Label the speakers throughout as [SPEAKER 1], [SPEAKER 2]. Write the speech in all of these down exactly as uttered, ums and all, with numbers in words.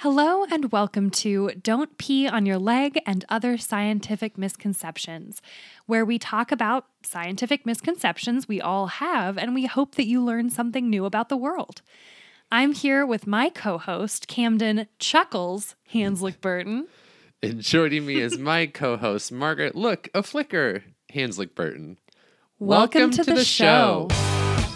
[SPEAKER 1] Hello and welcome to Don't Pee on Your Leg and Other Scientific Misconceptions, where we talk about scientific misconceptions we all have, and we hope that you learn something new about the world. I'm here with my co-host, Camden Chuckles Hanslick Burton.
[SPEAKER 2] And joining me is my co-host, Margaret Look, a Flicker Hanslick Burton.
[SPEAKER 1] Welcome, Welcome to, to the, the show. show.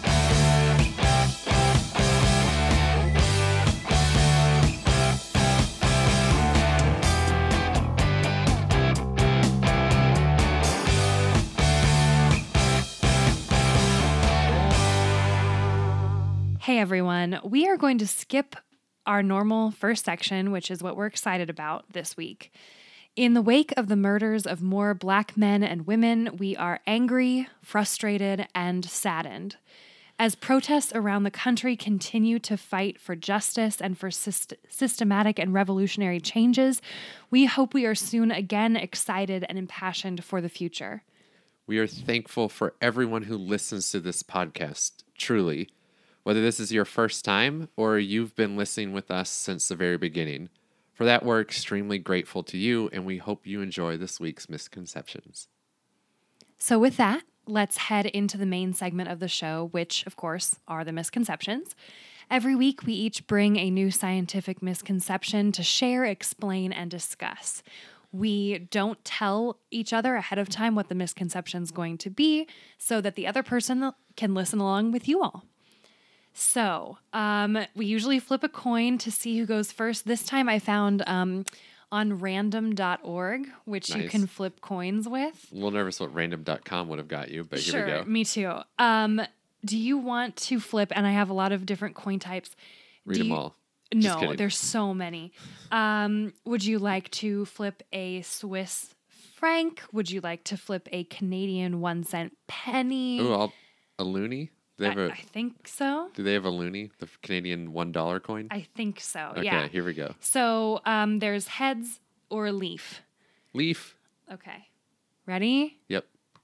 [SPEAKER 1] Hey everyone, we are going to skip our normal first section, which is what we're excited about this week. In the wake of the murders of more Black men and women, we are angry, frustrated, and saddened. As protests around the country continue to fight for justice and for syst- systematic and revolutionary changes, we hope we are soon again excited and impassioned for the future.
[SPEAKER 2] We are thankful for everyone who listens to this podcast, truly. Whether this is your first time or you've been listening with us since the very beginning. For that, we're extremely grateful to you, and we hope you enjoy this week's misconceptions.
[SPEAKER 1] So with that, let's head into the main segment of the show, which, of course, are the misconceptions. Every week, we each bring a new scientific misconception to share, explain, and discuss. We don't tell each other ahead of time what the misconception is going to be so that the other person can listen along with you all. So, um, we usually flip a coin to see who goes first. This time I found um, on random dot org, which nice. You can flip coins with.
[SPEAKER 2] A little nervous what random dot com would have got you, but
[SPEAKER 1] sure,
[SPEAKER 2] here we go.
[SPEAKER 1] Me too. Um, do you want to flip? And I have a lot of different coin types.
[SPEAKER 2] Read
[SPEAKER 1] do
[SPEAKER 2] them
[SPEAKER 1] you,
[SPEAKER 2] all.
[SPEAKER 1] No, there's so many. Um, would you like to flip a Swiss franc? Would you like to flip a Canadian one cent penny?
[SPEAKER 2] Ooh, I'll, a loonie? Do they have
[SPEAKER 1] I,
[SPEAKER 2] a,
[SPEAKER 1] I think so.
[SPEAKER 2] Do they have a loonie, the Canadian one dollar coin?
[SPEAKER 1] I think so,
[SPEAKER 2] okay,
[SPEAKER 1] yeah.
[SPEAKER 2] Okay, here we go.
[SPEAKER 1] So um, there's heads or leaf.
[SPEAKER 2] Leaf.
[SPEAKER 1] Okay. Ready?
[SPEAKER 2] Yep.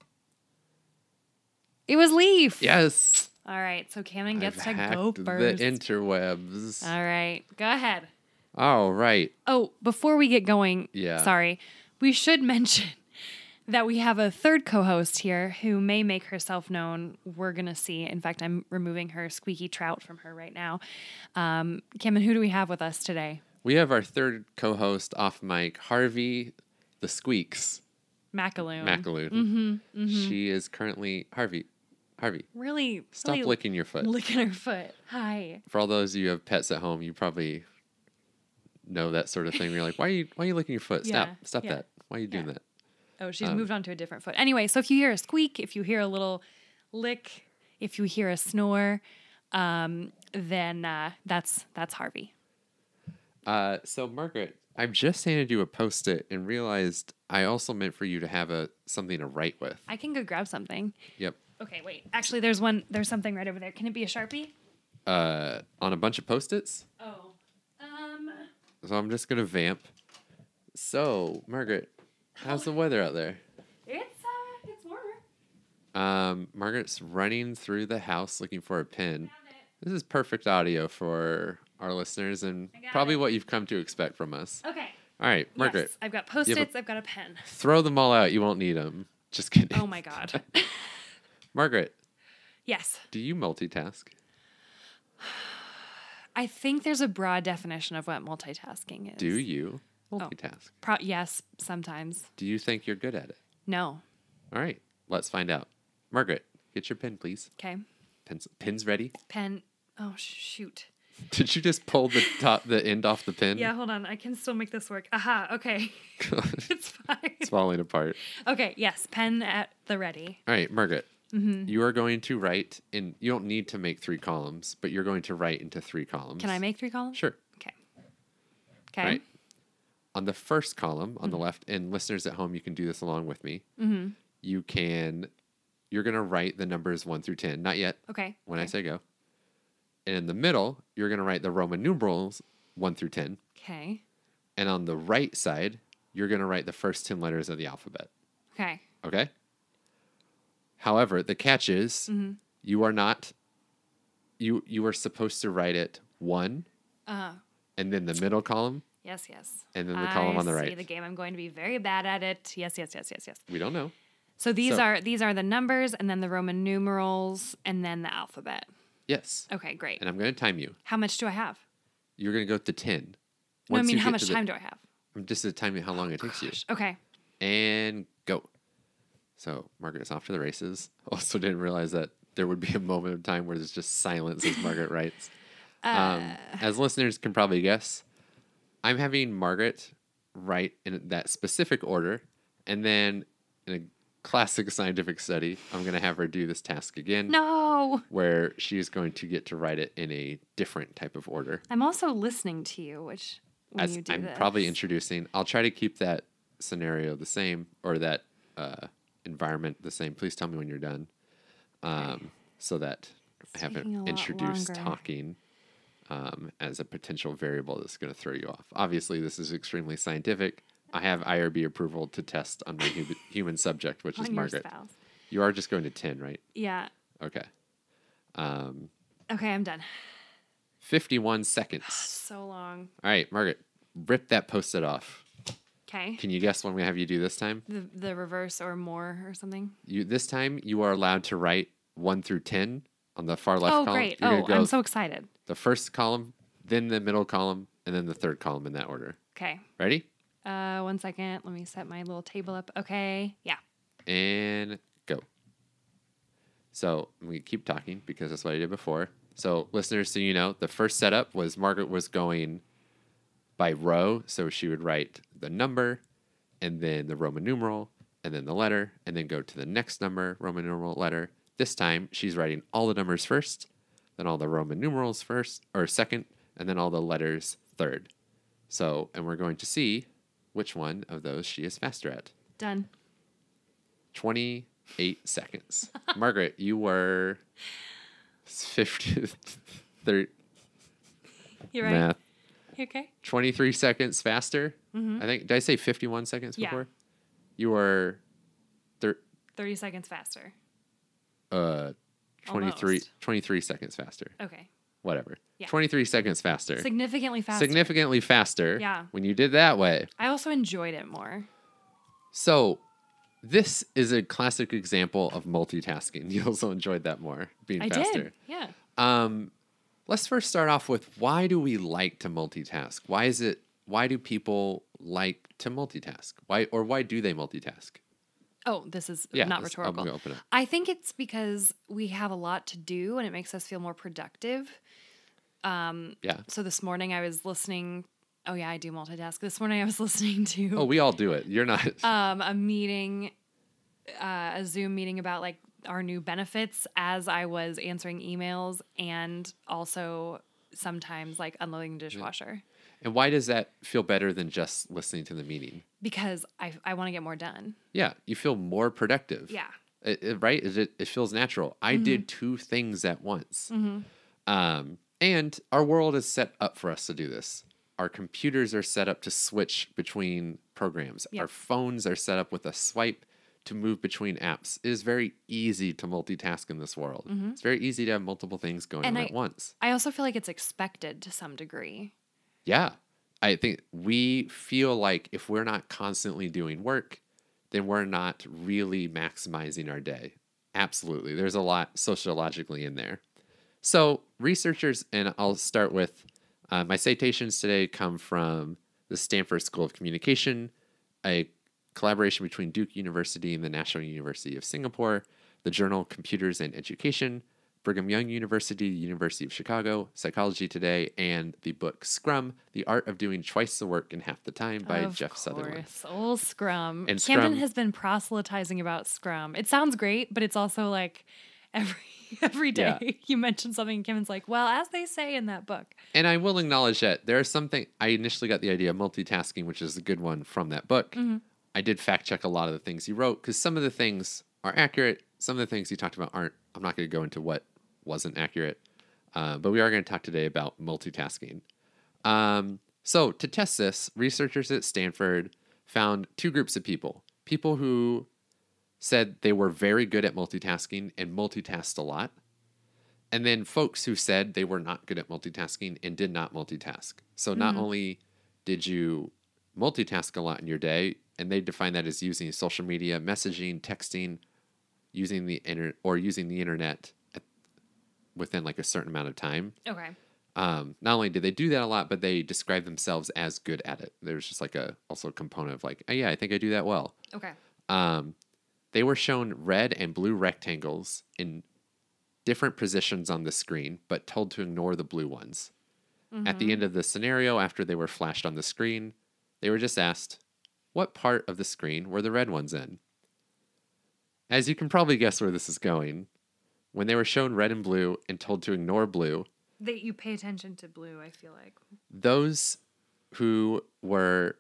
[SPEAKER 1] It was leaf.
[SPEAKER 2] Yes.
[SPEAKER 1] All right, so Cameron gets
[SPEAKER 2] I've
[SPEAKER 1] to
[SPEAKER 2] hacked
[SPEAKER 1] go first.
[SPEAKER 2] The interwebs.
[SPEAKER 1] All right, go ahead.
[SPEAKER 2] All right.
[SPEAKER 1] Oh, before we get going,
[SPEAKER 2] yeah.
[SPEAKER 1] sorry, we should mention that we have a third co-host here who may make herself known. We're going to see. In fact, I'm removing her squeaky trout from her right now. Um, Kim, and who do we have with us today?
[SPEAKER 2] We have our third co-host off mic, Harvey the Squeaks.
[SPEAKER 1] Macaloon.
[SPEAKER 2] Macaloon.
[SPEAKER 1] Mm-hmm, mm-hmm.
[SPEAKER 2] She is currently... Harvey. Harvey.
[SPEAKER 1] Really?
[SPEAKER 2] Stop
[SPEAKER 1] really
[SPEAKER 2] licking your foot.
[SPEAKER 1] Licking her foot. Hi.
[SPEAKER 2] For all those of you who have pets at home, you probably know that sort of thing. You're like, why are you, why are you licking your foot? Stop.
[SPEAKER 1] Yeah,
[SPEAKER 2] Stop
[SPEAKER 1] yeah,
[SPEAKER 2] that. Why are you doing
[SPEAKER 1] yeah.
[SPEAKER 2] that?
[SPEAKER 1] Oh, she's
[SPEAKER 2] um,
[SPEAKER 1] moved on to a different foot. Anyway, so if you hear a squeak, if you hear a little lick, if you hear a snore, um, then uh, that's that's Harvey.
[SPEAKER 2] Uh, so, Margaret, I've just handed you a Post-it and realized I also meant for you to have a something to write with.
[SPEAKER 1] I can go grab something.
[SPEAKER 2] Yep.
[SPEAKER 1] Okay, wait. Actually, there's one. There's something right over there. Can it be a Sharpie?
[SPEAKER 2] Uh, on a bunch of Post-its?
[SPEAKER 1] Oh. Um.
[SPEAKER 2] So I'm just going to vamp. So, Margaret, how's the weather out there?
[SPEAKER 1] It's, uh, it's warmer.
[SPEAKER 2] Um, Margaret's running through the house looking for a pen. This is perfect audio for our listeners and probably
[SPEAKER 1] it.
[SPEAKER 2] what you've come to expect from us.
[SPEAKER 1] Okay.
[SPEAKER 2] All right, Margaret.
[SPEAKER 1] Yes, I've got Post-its. A, I've got a pen.
[SPEAKER 2] Throw them all out. You won't need them. Just kidding.
[SPEAKER 1] Oh, my God.
[SPEAKER 2] Margaret.
[SPEAKER 1] Yes.
[SPEAKER 2] Do you multitask?
[SPEAKER 1] I think there's a broad definition of what multitasking is.
[SPEAKER 2] Do you multitask?
[SPEAKER 1] Oh, pro- yes, sometimes.
[SPEAKER 2] Do you think you're good at it?
[SPEAKER 1] No.
[SPEAKER 2] All right, let's find out. Margaret, get your pen, please.
[SPEAKER 1] Okay.
[SPEAKER 2] Pens, pens ready?
[SPEAKER 1] Pen. Oh, shoot.
[SPEAKER 2] Did you just pull the top, the end off the pen?
[SPEAKER 1] Yeah, hold on. I can still make this work. Aha, okay. It's fine.
[SPEAKER 2] It's falling apart.
[SPEAKER 1] Okay, yes, pen at the ready.
[SPEAKER 2] All right, Margaret.
[SPEAKER 1] Mm-hmm.
[SPEAKER 2] You are going to write in, you don't need to make three columns, but you're going to write into three columns.
[SPEAKER 1] Can I make three columns?
[SPEAKER 2] Sure.
[SPEAKER 1] Okay. Okay.
[SPEAKER 2] Right. On the first column, on mm-hmm. the left, and listeners at home, you can do this along with me.
[SPEAKER 1] Mm-hmm.
[SPEAKER 2] You can, you're going to write the numbers one through ten. Not yet.
[SPEAKER 1] Okay.
[SPEAKER 2] When
[SPEAKER 1] okay.
[SPEAKER 2] I say go. And in the middle, you're going to write the Roman numerals one through ten.
[SPEAKER 1] Okay.
[SPEAKER 2] And on the right side, you're going to write the first ten letters of the alphabet.
[SPEAKER 1] Okay.
[SPEAKER 2] Okay? However, the catch is mm-hmm. you are not, you you are supposed to write it one,
[SPEAKER 1] uh-huh.
[SPEAKER 2] and then the middle column,
[SPEAKER 1] Yes, yes.
[SPEAKER 2] and then the column
[SPEAKER 1] I
[SPEAKER 2] on the
[SPEAKER 1] see
[SPEAKER 2] right.
[SPEAKER 1] the game. I'm going to be very bad at it. Yes, yes, yes, yes, yes.
[SPEAKER 2] We don't know.
[SPEAKER 1] So these
[SPEAKER 2] So-
[SPEAKER 1] are these are the numbers, and then the Roman numerals, and then the alphabet.
[SPEAKER 2] Yes.
[SPEAKER 1] Okay, great.
[SPEAKER 2] And I'm going to time you.
[SPEAKER 1] How much do I have?
[SPEAKER 2] You're going to go to ten.
[SPEAKER 1] No, I
[SPEAKER 2] Once
[SPEAKER 1] mean,
[SPEAKER 2] you
[SPEAKER 1] how
[SPEAKER 2] get
[SPEAKER 1] much
[SPEAKER 2] to the-
[SPEAKER 1] time do I have?
[SPEAKER 2] I'm just to time you how long it takes you.
[SPEAKER 1] Okay.
[SPEAKER 2] And go. So Margaret's off to the races. Also didn't realize that there would be a moment of time where there's just silence as Margaret writes. Um, as listeners can probably guess, I'm having Margaret write in that specific order, and then in a classic scientific study, I'm going to have her do this task again,
[SPEAKER 1] No.
[SPEAKER 2] where she's going to get to write it in a different type of order.
[SPEAKER 1] I'm also listening to you, which when
[SPEAKER 2] As
[SPEAKER 1] you do
[SPEAKER 2] I'm
[SPEAKER 1] this.
[SPEAKER 2] probably introducing, I'll try to keep that scenario the same, or that uh, environment the same. Please tell me when you're done, um, so that I
[SPEAKER 1] taking a
[SPEAKER 2] haven't
[SPEAKER 1] lot
[SPEAKER 2] introduced
[SPEAKER 1] longer.
[SPEAKER 2] talking um, as a potential variable that's going to throw you off. Obviously, this is extremely scientific. I have I R B approval to test on my hu- human subject, which
[SPEAKER 1] on
[SPEAKER 2] is
[SPEAKER 1] your
[SPEAKER 2] Margaret.
[SPEAKER 1] spouse.
[SPEAKER 2] You are just going to ten, right?
[SPEAKER 1] Yeah.
[SPEAKER 2] Okay. Um,
[SPEAKER 1] Okay, I'm done.
[SPEAKER 2] fifty-one seconds.
[SPEAKER 1] So long.
[SPEAKER 2] All right, Margaret, rip that post-it off.
[SPEAKER 1] Okay.
[SPEAKER 2] Can you guess when we have you do this time?
[SPEAKER 1] The the reverse or more or something.
[SPEAKER 2] You this time you are allowed to write one through ten on the far left
[SPEAKER 1] Oh,
[SPEAKER 2] column.
[SPEAKER 1] great.
[SPEAKER 2] You're
[SPEAKER 1] Oh,
[SPEAKER 2] gonna go
[SPEAKER 1] I'm so excited.
[SPEAKER 2] the first column, then the middle column, and then the third column in that order.
[SPEAKER 1] Okay.
[SPEAKER 2] Ready?
[SPEAKER 1] Uh, one second. Let me set my little table up. Okay. Yeah.
[SPEAKER 2] And go. So we keep talking because that's what I did before. So listeners, so you know, the first setup was Margaret was going by row. So she would write the number and then the Roman numeral and then the letter and then go to the next number, Roman numeral letter. This time she's writing all the numbers first, then all the Roman numerals first or second, and then all the letters third. So, and we're going to see which one of those she is faster at.
[SPEAKER 1] Done.
[SPEAKER 2] twenty-eight seconds. Margaret, you were fifty, thirty,
[SPEAKER 1] You're right.
[SPEAKER 2] math.
[SPEAKER 1] You okay?
[SPEAKER 2] twenty-three seconds faster. I think, did I say fifty-one seconds
[SPEAKER 1] Yeah.
[SPEAKER 2] before? You were thir-
[SPEAKER 1] thirty seconds faster.
[SPEAKER 2] uh, twenty-three,
[SPEAKER 1] Almost.
[SPEAKER 2] twenty-three seconds faster.
[SPEAKER 1] Okay.
[SPEAKER 2] Whatever.
[SPEAKER 1] Yeah.
[SPEAKER 2] twenty-three seconds faster.
[SPEAKER 1] Significantly faster.
[SPEAKER 2] Significantly faster.
[SPEAKER 1] Yeah.
[SPEAKER 2] When you did that way.
[SPEAKER 1] I also enjoyed it more.
[SPEAKER 2] So, this is a classic example of multitasking. You also enjoyed that more, being
[SPEAKER 1] I
[SPEAKER 2] faster.
[SPEAKER 1] did. Yeah.
[SPEAKER 2] Um, let's first start off with why do we like to multitask? Why is it? Why do people like to multitask? Why or why do they multitask?
[SPEAKER 1] Oh, this is
[SPEAKER 2] Yeah,
[SPEAKER 1] not
[SPEAKER 2] this- I'm
[SPEAKER 1] rhetorical.
[SPEAKER 2] gonna open it.
[SPEAKER 1] I think it's because we have a lot to do and it makes us feel more productive.
[SPEAKER 2] Yeah.
[SPEAKER 1] So this morning I was listening. Oh yeah, I do multitask. This morning I was listening to
[SPEAKER 2] Oh, we all do it. You're not.
[SPEAKER 1] um, a meeting, uh, a Zoom meeting about like our new benefits as I was answering emails and also sometimes like unloading the dishwasher
[SPEAKER 2] And why does that feel better than just listening to the meeting?
[SPEAKER 1] because I I want to get more done.
[SPEAKER 2] Yeah, you feel more productive.
[SPEAKER 1] Yeah.
[SPEAKER 2] It, it- right? It, it feels natural. I did two things at once. Um, and our world is set up for us to do this. Our computers are set up to switch between programs.
[SPEAKER 1] Yep.
[SPEAKER 2] Our phones are set up with a swipe to move between apps. It is very easy to multitask in this world. It's very easy to have multiple things going
[SPEAKER 1] And
[SPEAKER 2] on
[SPEAKER 1] I-
[SPEAKER 2] at once.
[SPEAKER 1] I also feel like it's expected to some degree.
[SPEAKER 2] Yeah. I think we feel like if we're not constantly doing work, then we're not really maximizing our day. Absolutely. There's a lot sociologically in there. So, researchers, and I'll start with uh, my citations today come from the Stanford School of Communication, a collaboration between Duke University and the National University of Singapore, the journal Computers and Education, Brigham Young University, University of Chicago, Psychology Today, and the book Scrum, The Art of Doing Twice the Work in Half the Time by
[SPEAKER 1] of
[SPEAKER 2] Jeff
[SPEAKER 1] course.
[SPEAKER 2] Sutherland.
[SPEAKER 1] Old Scrum.
[SPEAKER 2] And
[SPEAKER 1] Camden
[SPEAKER 2] Scrum-
[SPEAKER 1] has been proselytizing about Scrum. It sounds great, but it's also like every every day
[SPEAKER 2] Yeah.
[SPEAKER 1] you mention something and Camden's like, well, as they say in that book.
[SPEAKER 2] And I will acknowledge that there are something, I initially got the idea of multitasking, which is a good one from that book.
[SPEAKER 1] Mm-hmm.
[SPEAKER 2] I did fact check a lot of the things he wrote because some of the things are accurate. Some of the things he talked about aren't. I'm not going to go into what wasn't accurate. Uh, but we are going to talk today about multitasking. Um, so to test this, researchers at Stanford found two groups of people. People who said they were very good at multitasking and multitasked a lot. and then folks who said they were not good at multitasking and did not multitask. So not
[SPEAKER 1] Mm-hmm.
[SPEAKER 2] only did you multitask a lot in your day, and they define that as using social media, messaging, texting, using the inter- or using the internet at, within like a certain amount of time.
[SPEAKER 1] Okay.
[SPEAKER 2] Um, not only did they do that a lot, but they describe themselves as good at it. There's just like a also a component of like, oh yeah, I think I do that well.
[SPEAKER 1] Okay.
[SPEAKER 2] Um, they were shown red and blue rectangles in different positions on the screen, but told to ignore the blue ones.
[SPEAKER 1] Mm-hmm.
[SPEAKER 2] At the end of the scenario, after they were flashed on the screen, they were just asked, what part of the screen were the red ones in? As you can probably guess where this is going, when they were shown red and blue and told to ignore blue,
[SPEAKER 1] That you pay attention to blue, I feel like.
[SPEAKER 2] those who were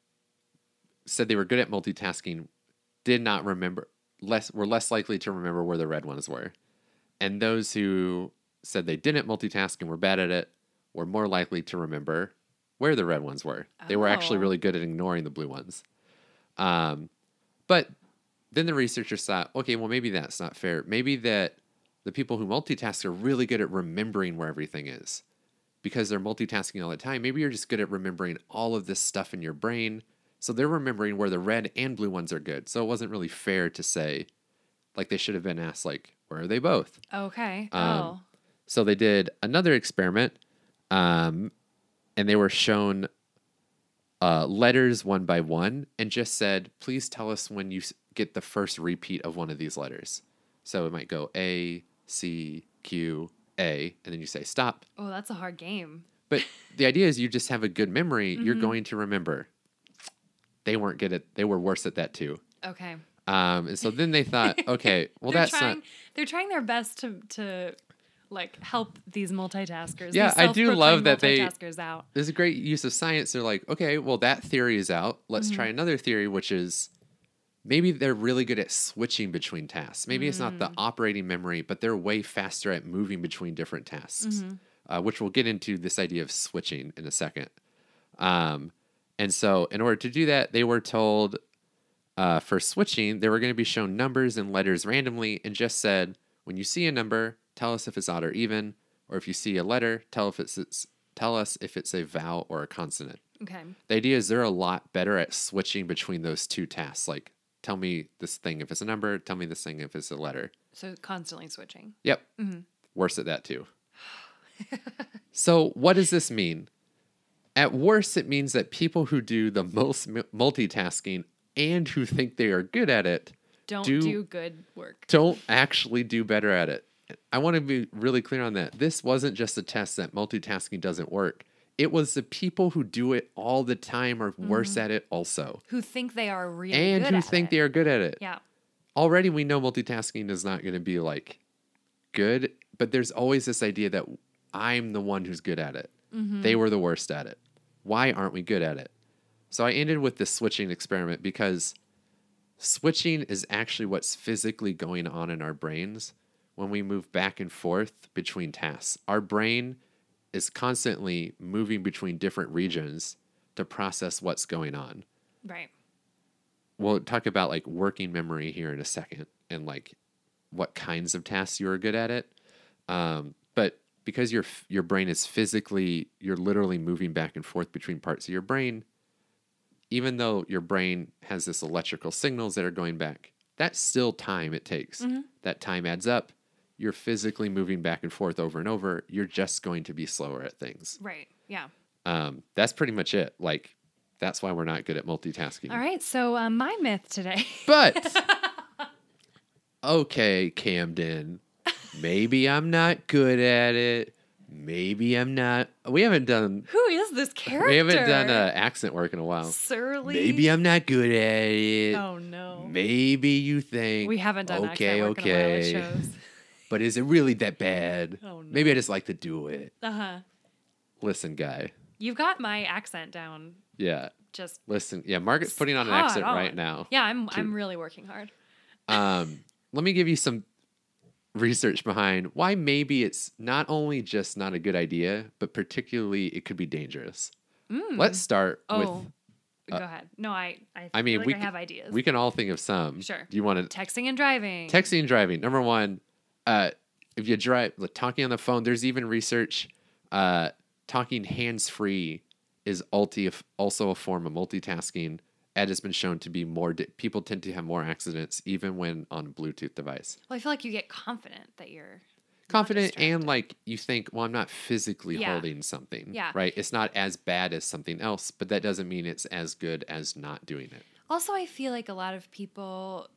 [SPEAKER 2] said they were good at multitasking did not remember less were less likely to remember where the red ones were. And those who said they didn't multitask and were bad at it were more likely to remember where the red ones were. They were actually
[SPEAKER 1] Oh.
[SPEAKER 2] really good at ignoring the blue ones. Um, but then the researchers thought, okay, well, maybe that's not fair. Maybe that the people who multitask are really good at remembering where everything is because they're multitasking all the time. Maybe you're just good at remembering all of this stuff in your brain. So they're remembering where the red and blue ones are good. So it wasn't really fair to say, like, they should have been asked, like, where are they both?
[SPEAKER 1] Okay.
[SPEAKER 2] Um,
[SPEAKER 1] oh.
[SPEAKER 2] So they did another experiment, um, and they were shown uh, letters one by one and just said, please tell us when you s- get the first repeat of one of these letters. So it might go A, C, Q, A, and then you say stop.
[SPEAKER 1] Oh, that's a hard game.
[SPEAKER 2] But the idea is you just have a good memory. You're
[SPEAKER 1] Mhm.
[SPEAKER 2] going to remember. They weren't good at, they were worse at that too.
[SPEAKER 1] Okay.
[SPEAKER 2] Um, and so then they thought, okay, well,
[SPEAKER 1] they're
[SPEAKER 2] that's
[SPEAKER 1] trying,
[SPEAKER 2] not.
[SPEAKER 1] They're trying their best to to like help these multitaskers.
[SPEAKER 2] Yeah,
[SPEAKER 1] these
[SPEAKER 2] I do love
[SPEAKER 1] self-proclaimed
[SPEAKER 2] that they-
[SPEAKER 1] multitaskers out.
[SPEAKER 2] There's a great use of science. They're like, okay, well, that theory is out. Let's
[SPEAKER 1] Mhm.
[SPEAKER 2] try another theory, which is maybe they're really good at switching between tasks. Maybe it's not the
[SPEAKER 1] Mm.
[SPEAKER 2] operating memory, but they're way faster at moving between different tasks,
[SPEAKER 1] Mhm.
[SPEAKER 2] uh, which we'll get into this idea of switching in a second. Um, and so, in order to do that, they were told uh, for switching, they were going to be shown numbers and letters randomly and just said, when you see a number, tell us if it's odd or even, or if you see a letter, tell if it's, it's tell us if it's a vowel or a consonant.
[SPEAKER 1] Okay.
[SPEAKER 2] The idea is they're a lot better at switching between those two tasks. Like, tell me this thing if it's a number, tell me this thing if it's a letter.
[SPEAKER 1] So constantly switching.
[SPEAKER 2] Yep.
[SPEAKER 1] Mhm.
[SPEAKER 2] Worse at that too. So, what does this mean? At worst, it means that people who do the most mu- multitasking and who think they are good at it
[SPEAKER 1] Don't
[SPEAKER 2] Do-
[SPEAKER 1] do, good work.
[SPEAKER 2] don't actually do better at it. I want to be really clear on that. This wasn't just a test that multitasking doesn't work. It was the people who do it all the time are worse at it also.
[SPEAKER 1] Who think they are really
[SPEAKER 2] And
[SPEAKER 1] good
[SPEAKER 2] who
[SPEAKER 1] at
[SPEAKER 2] think
[SPEAKER 1] it.
[SPEAKER 2] they are good at it.
[SPEAKER 1] Yeah.
[SPEAKER 2] Already we know multitasking is not going to be like good, but there's always this idea that I'm the one who's good at it.
[SPEAKER 1] Mhm.
[SPEAKER 2] They were the worst at it. Why aren't we good at it? So I ended with this switching experiment because switching is actually what's physically going on in our brains when we move back and forth between tasks. Our brain is constantly moving between different regions to process what's going on.
[SPEAKER 1] Right.
[SPEAKER 2] We'll talk about like working memory here in a second and like what kinds of tasks you are good at it. Um, but because your your brain is physically, you're literally moving back and forth between parts of your brain, even though your brain has this electrical signals that are going back, that's still time it takes.
[SPEAKER 1] Mhm.
[SPEAKER 2] That time adds up. You're physically moving back and forth over and over. You're just going to be slower at things.
[SPEAKER 1] Right. Yeah.
[SPEAKER 2] Um, that's pretty much it. Like, that's why we're not good at multitasking.
[SPEAKER 1] All right. So uh, my myth today.
[SPEAKER 2] But, okay, Camden, maybe I'm not good at it. Maybe I'm not. We haven't done.
[SPEAKER 1] Who is this character?
[SPEAKER 2] We haven't done uh, accent work in a while.
[SPEAKER 1] Surly.
[SPEAKER 2] Maybe I'm not good at it.
[SPEAKER 1] Oh no.
[SPEAKER 2] Maybe you think.
[SPEAKER 1] We haven't done
[SPEAKER 2] okay,
[SPEAKER 1] accent work
[SPEAKER 2] okay.
[SPEAKER 1] in a while. It shows.
[SPEAKER 2] But is it really that bad?
[SPEAKER 1] Oh no.
[SPEAKER 2] Maybe I just like to do it.
[SPEAKER 1] Uh huh.
[SPEAKER 2] Listen, guy.
[SPEAKER 1] You've got my accent down.
[SPEAKER 2] Yeah.
[SPEAKER 1] Just
[SPEAKER 2] Listen. Yeah. Margaret's putting on an
[SPEAKER 1] spot
[SPEAKER 2] accent
[SPEAKER 1] on.
[SPEAKER 2] right now.
[SPEAKER 1] Yeah, I'm
[SPEAKER 2] to-
[SPEAKER 1] I'm really working hard.
[SPEAKER 2] Um, let me give you some research behind why maybe it's not only just not a good idea, but particularly it could be dangerous.
[SPEAKER 1] Mm.
[SPEAKER 2] Let's start
[SPEAKER 1] Oh,
[SPEAKER 2] with. uh,
[SPEAKER 1] go ahead. No, I I,
[SPEAKER 2] I mean,
[SPEAKER 1] feel like
[SPEAKER 2] we
[SPEAKER 1] I
[SPEAKER 2] c-
[SPEAKER 1] have ideas.
[SPEAKER 2] We can all think of some.
[SPEAKER 1] Sure.
[SPEAKER 2] Do you want to
[SPEAKER 1] Texting and driving.
[SPEAKER 2] texting and driving? Number one, uh, if you drive, like, talking on the phone, there's even research, uh, talking hands-free is ulti- also a form of multitasking. It has been shown to be more, di- people tend to have more accidents even when on a Bluetooth device.
[SPEAKER 1] Well, I feel like you get confident that you're
[SPEAKER 2] Confident and like you think, well, I'm not physically
[SPEAKER 1] yeah.
[SPEAKER 2] holding something,
[SPEAKER 1] yeah.
[SPEAKER 2] right? It's not as bad as something else, but that doesn't mean it's as good as not doing it.
[SPEAKER 1] Also, I feel like a lot of people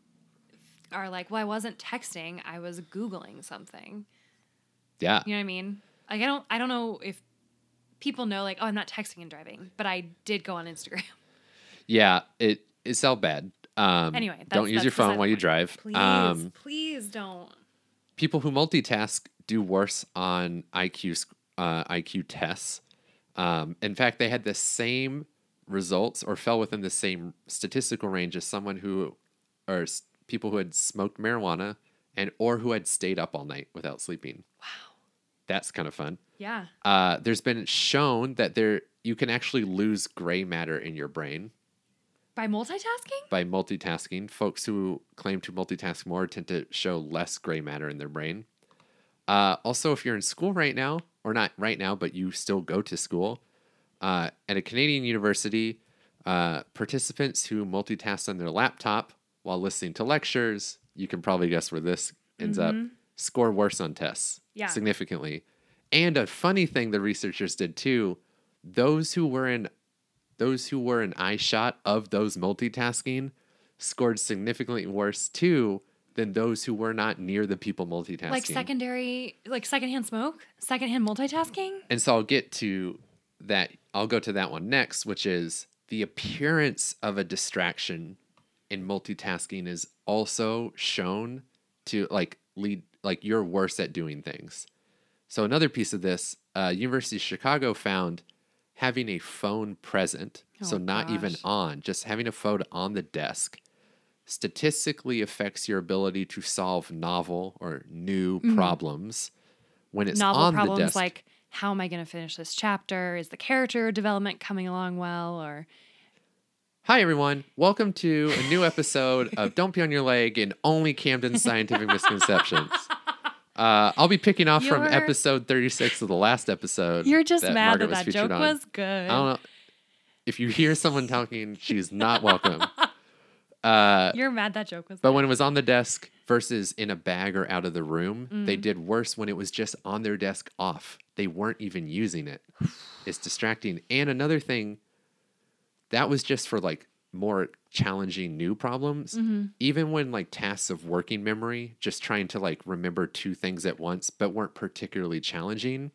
[SPEAKER 1] are like, well, I wasn't texting, I was Googling something.
[SPEAKER 2] Yeah.
[SPEAKER 1] You know what I mean? Like, I don't, I don't know if people know, like, oh, I'm not texting and driving, but I did go on Instagram.
[SPEAKER 2] Yeah, it it's all bad. Um,
[SPEAKER 1] anyway, that's,
[SPEAKER 2] don't use
[SPEAKER 1] that's
[SPEAKER 2] your phone while you
[SPEAKER 1] point.
[SPEAKER 2] drive.
[SPEAKER 1] Please,
[SPEAKER 2] um,
[SPEAKER 1] please don't.
[SPEAKER 2] People who multitask do worse on I Q uh, I Q tests. Um, in fact, they had the same results or fell within the same statistical range as someone who, or s- people who had smoked marijuana and or who had stayed up all night without sleeping.
[SPEAKER 1] Wow,
[SPEAKER 2] that's kind of fun.
[SPEAKER 1] Yeah.
[SPEAKER 2] Uh, there's been shown that there you can actually lose gray matter in your brain
[SPEAKER 1] by multitasking.
[SPEAKER 2] by multitasking. Folks who claim to multitask more tend to show less gray matter in their brain. Uh, also, if you're in school right now, or not right now, but you still go to school, uh, at a Canadian university, uh, participants who multitask on their laptop while listening to lectures, you can probably guess where this ends
[SPEAKER 1] Mhm.
[SPEAKER 2] up, score worse on tests
[SPEAKER 1] Yeah.
[SPEAKER 2] significantly. And a funny thing the researchers did too, those who were in those who were an eye shot of those multitasking scored significantly worse too than those who were not near the people multitasking.
[SPEAKER 1] Like secondary, like secondhand smoke, secondhand multitasking.
[SPEAKER 2] And so I'll get to that. I'll go to that one next, which is the appearance of a distraction in multitasking is also shown to like lead, like you're worse at doing things. So another piece of this, uh, University of Chicago found having a phone present,
[SPEAKER 1] Oh,
[SPEAKER 2] so not
[SPEAKER 1] gosh.
[SPEAKER 2] even on, just having a phone on the desk, statistically affects your ability to solve novel or new
[SPEAKER 1] Mhm.
[SPEAKER 2] problems when it's
[SPEAKER 1] Novel
[SPEAKER 2] on the
[SPEAKER 1] problems
[SPEAKER 2] desk.
[SPEAKER 1] like, how am I going to finish this chapter? Is the character development coming along well? Or
[SPEAKER 2] Hi, everyone. Welcome to a new episode of Don't Be on Your Leg and Only Camden Scientific Misconceptions. Uh, I'll be picking off from
[SPEAKER 1] You're-
[SPEAKER 2] episode thirty-six of the last episode.
[SPEAKER 1] you're just
[SPEAKER 2] that
[SPEAKER 1] mad
[SPEAKER 2] Margaret
[SPEAKER 1] that that
[SPEAKER 2] featured
[SPEAKER 1] joke
[SPEAKER 2] on.
[SPEAKER 1] was good.
[SPEAKER 2] I don't know. If you hear someone talking, she's not welcome. Uh,
[SPEAKER 1] You're mad that joke was
[SPEAKER 2] but
[SPEAKER 1] good.
[SPEAKER 2] when it was on the desk versus in a bag or out of the room, they
[SPEAKER 1] Mm.
[SPEAKER 2] did worse when it was just on their desk off. They weren't even using it. It's distracting. And another thing, that was just for like more challenging new problems.
[SPEAKER 1] Mm-hmm.
[SPEAKER 2] Even when like tasks of working memory, just trying to like remember two things at once, but weren't particularly challenging.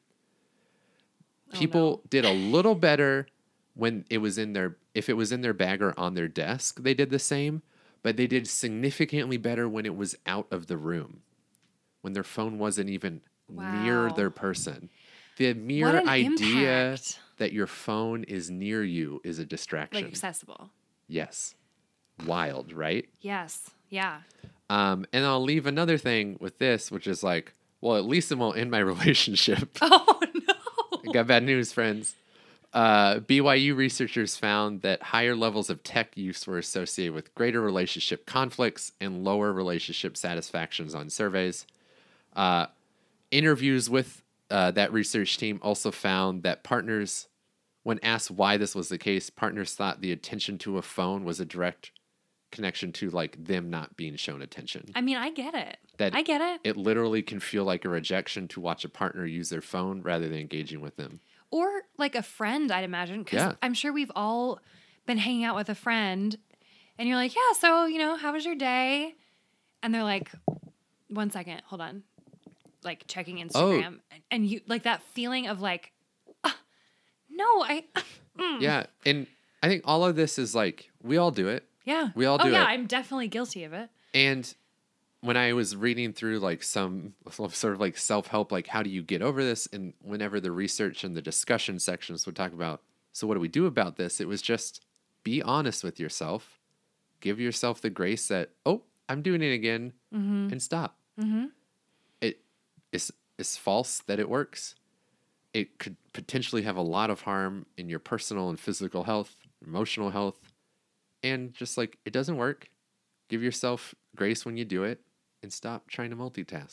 [SPEAKER 1] Oh,
[SPEAKER 2] People
[SPEAKER 1] no.
[SPEAKER 2] did a little better when it was in their, if it was in their bag or on their desk, they did the same, but they did significantly better when it was out of the room, when their phone wasn't even near
[SPEAKER 1] Wow.
[SPEAKER 2] their person. The
[SPEAKER 1] What
[SPEAKER 2] mere
[SPEAKER 1] an
[SPEAKER 2] idea
[SPEAKER 1] impact.
[SPEAKER 2] that your phone is near you is a distraction.
[SPEAKER 1] Like accessible.
[SPEAKER 2] Yes. Wild, right?
[SPEAKER 1] Yes. Yeah.
[SPEAKER 2] Um, and I'll leave another thing with this, which is like, well, at least it won't end my relationship.
[SPEAKER 1] Oh
[SPEAKER 2] I
[SPEAKER 1] no.
[SPEAKER 2] got bad news, friends. Uh, B Y U researchers found that higher levels of tech use were associated with greater relationship conflicts and lower relationship satisfactions on surveys. Uh, interviews with uh, that research team also found that partners, when asked why this was the case, partners thought the attention to a phone was a direct connection to like them not being shown attention.
[SPEAKER 1] I mean, I get it.
[SPEAKER 2] That
[SPEAKER 1] I get it.
[SPEAKER 2] It literally can feel like a rejection to watch a partner use their phone rather than engaging with them.
[SPEAKER 1] Or like a friend, I'd imagine. Because
[SPEAKER 2] Yeah.
[SPEAKER 1] I'm sure we've all been hanging out with a friend and you're like, yeah, so, you know, how was your day? And they're like, one second, hold on. Like checking Instagram. And you like that feeling of like, "Ah, no, I. mm."
[SPEAKER 2] Yeah. And I think all of this is like, we all do it.
[SPEAKER 1] Yeah.
[SPEAKER 2] We all
[SPEAKER 1] oh,
[SPEAKER 2] do
[SPEAKER 1] yeah,
[SPEAKER 2] it.
[SPEAKER 1] I'm definitely guilty of it.
[SPEAKER 2] And when I was reading through like some sort of like self-help, like how do you get over this? And whenever the research and the discussion sections would talk about, so what do we do about this? It was just be honest with yourself. Give yourself the grace that, oh, I'm doing it again,
[SPEAKER 1] Mm-hmm.
[SPEAKER 2] and stop.
[SPEAKER 1] Mm-hmm.
[SPEAKER 2] It is it's false that it works. It could potentially have a lot of harm in your personal and physical health, emotional health, and just like it doesn't work. Give yourself grace when you do it and stop trying to multitask.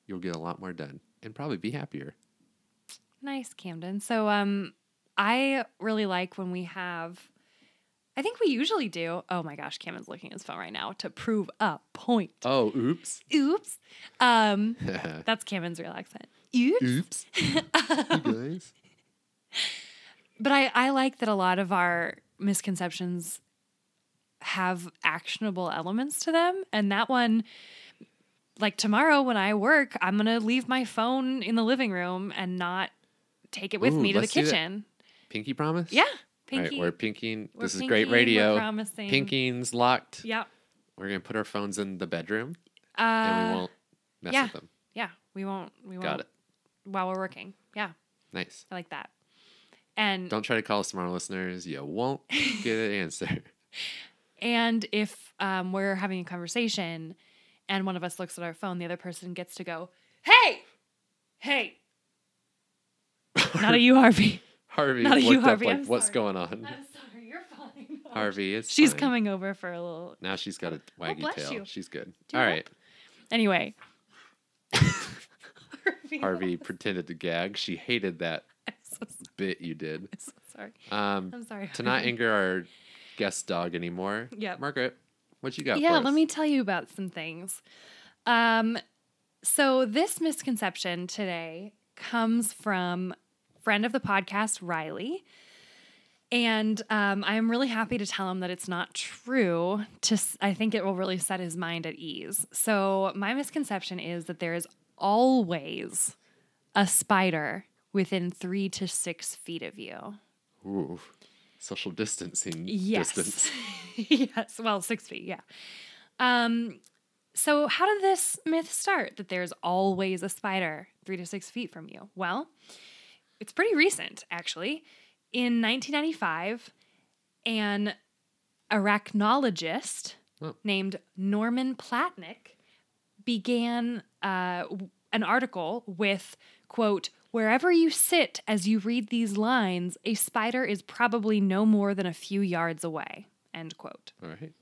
[SPEAKER 2] you'll get a lot more done and probably be happier.
[SPEAKER 1] Nice, Camden. So um, I really like when we have, I think we usually do. Oh my gosh, Camden's looking at his phone right now to prove a point.
[SPEAKER 2] Oh, oops.
[SPEAKER 1] Oops. Um, that's Camden's real accent. Oops.
[SPEAKER 2] Oops. You guys.
[SPEAKER 1] But I, I like that a lot of our misconceptions have actionable elements to them. And that one, like tomorrow when I work, I'm going to leave my phone in the living room and not take it with
[SPEAKER 2] Ooh,
[SPEAKER 1] me to the
[SPEAKER 2] let's do that.
[SPEAKER 1] kitchen.
[SPEAKER 2] Pinky promise?
[SPEAKER 1] Yeah.
[SPEAKER 2] All
[SPEAKER 1] Pinky.
[SPEAKER 2] right, we're pinking.
[SPEAKER 1] We're
[SPEAKER 2] This is
[SPEAKER 1] pinkying,
[SPEAKER 2] great
[SPEAKER 1] we're
[SPEAKER 2] radio.
[SPEAKER 1] promising.
[SPEAKER 2] Pinking's locked.
[SPEAKER 1] Yep.
[SPEAKER 2] We're going to put our phones in the bedroom
[SPEAKER 1] Uh,
[SPEAKER 2] and we won't mess
[SPEAKER 1] yeah.
[SPEAKER 2] with them.
[SPEAKER 1] Yeah. We won't. We won't.
[SPEAKER 2] Got it.
[SPEAKER 1] While we're working. Yeah.
[SPEAKER 2] Nice.
[SPEAKER 1] I like that. And
[SPEAKER 2] Don't try to call us tomorrow, listeners. You won't get an answer.
[SPEAKER 1] And if um, we're having a conversation and one of us looks at our phone, the other person gets to go, hey, hey. Not a you, Harvey.
[SPEAKER 2] Harvey
[SPEAKER 1] Not a
[SPEAKER 2] looked
[SPEAKER 1] you,
[SPEAKER 2] up
[SPEAKER 1] Harvey.
[SPEAKER 2] like,
[SPEAKER 1] I'm
[SPEAKER 2] what's
[SPEAKER 1] sorry.
[SPEAKER 2] going on?
[SPEAKER 1] I'm sorry, you're fine.
[SPEAKER 2] Harvey, it's
[SPEAKER 1] She's
[SPEAKER 2] fine.
[SPEAKER 1] coming over for a little.
[SPEAKER 2] Now she's got a waggy
[SPEAKER 1] bless
[SPEAKER 2] tail.
[SPEAKER 1] you.
[SPEAKER 2] She's good.
[SPEAKER 1] Do
[SPEAKER 2] All
[SPEAKER 1] you
[SPEAKER 2] right.
[SPEAKER 1] Anyway.
[SPEAKER 2] Harvey pretended to gag. She hated that
[SPEAKER 1] I'm so sorry.
[SPEAKER 2] bit you did.
[SPEAKER 1] I'm so sorry.
[SPEAKER 2] Um,
[SPEAKER 1] I'm sorry.
[SPEAKER 2] to not
[SPEAKER 1] Harvey.
[SPEAKER 2] anger our guest dog anymore.
[SPEAKER 1] Yep.
[SPEAKER 2] Margaret, what you got
[SPEAKER 1] Yeah,
[SPEAKER 2] for
[SPEAKER 1] let
[SPEAKER 2] us?
[SPEAKER 1] me tell you about some things. Um, so this misconception today comes from friend of the podcast, Riley. And um, I'm really happy to tell him that it's not true. To s- I think it will really set his mind at ease. So my misconception is that there is always a spider within three to six feet of you.
[SPEAKER 2] Ooh, social distancing
[SPEAKER 1] Yes.
[SPEAKER 2] distance.
[SPEAKER 1] Yes. Well, six feet. Yeah. Um, so how did this myth start that there's always a spider three to six feet from you? Well, it's pretty recent, actually. In nineteen ninety-five, an arachnologist
[SPEAKER 2] Oh.
[SPEAKER 1] named Norman Platnick began uh, w- an article with, quote, wherever you sit as you read these lines, a spider is probably no more than a few yards away, end quote.
[SPEAKER 2] All right.